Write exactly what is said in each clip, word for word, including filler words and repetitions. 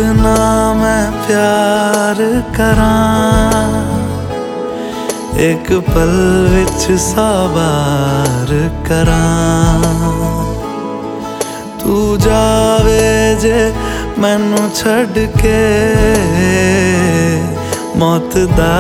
कितना मैं प्यार करां, एक पल विच सौ बार करां। तू जावे जे मैनू छड़ के, मौत दा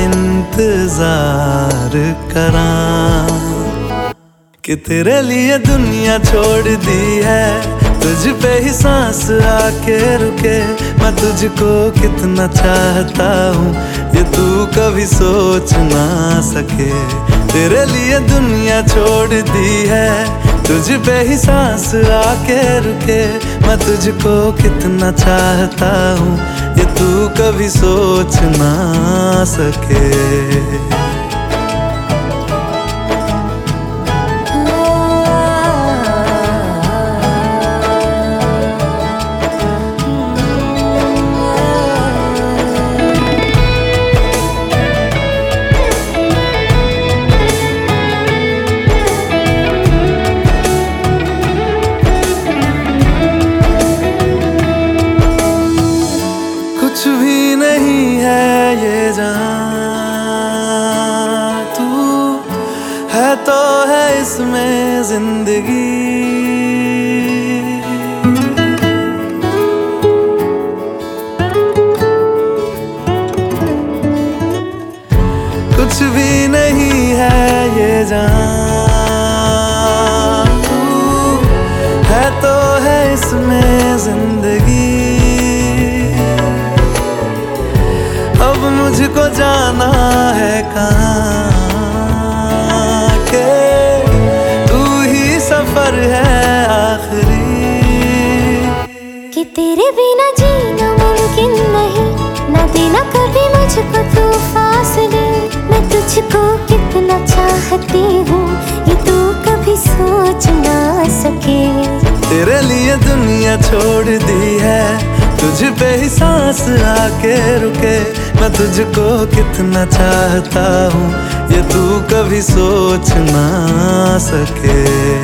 इंतजार करां। कि तेरे लिए दुनिया छोड़ दी है, तुझ पे ही सांस आके रुके। मैं तुझको कितना चाहता हूँ, ये तू कभी सोच ना सके। तेरे लिए दुनिया छोड़ दी है, तुझ पे ही सांस आके रुके। मैं तुझको कितना चाहता हूँ, ये तू कभी सोच ना सके। कुछ भी नहीं है ये जहां, तू है तो है इसमें जिंदगी। कुछ भी नहीं है ये जहां, तू है तो है इसमें जिंदगी। अब मुझको जाना है कहाँ के, तू ही सफर है आखिरी। कि तेरे बिना जीना मुमकिन नहीं, ना देना कभी मुझको तू फासले। मैं तुझको कितना चाहती हूँ, ये तू कभी सोच ना सके। तेरे लिए दुनिया छोड़ दी है, तुझ पे ही सांस आके रुके। मैं तुझको कितना चाहता हूँ, ये तू कभी सोच ना सके।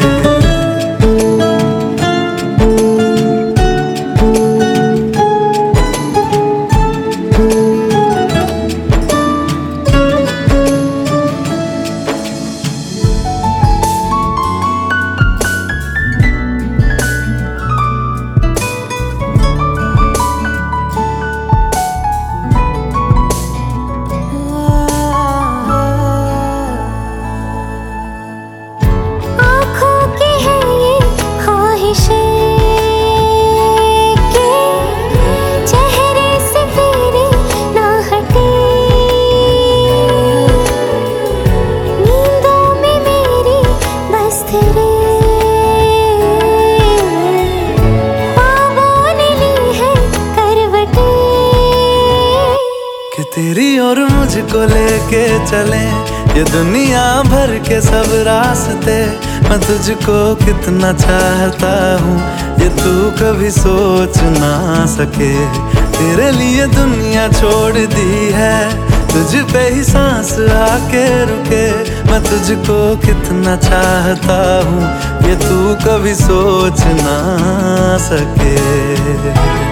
तेरी और मुझको लेके चले ये दुनिया भर के सब रास्ते। मैं तुझको कितना चाहता हूँ, ये तू कभी सोच ना सके। तेरे लिए दुनिया छोड़ दी है, तुझ पे ही सांस आके रुके। मैं तुझको कितना चाहता हूँ, ये तू कभी सोच ना सके।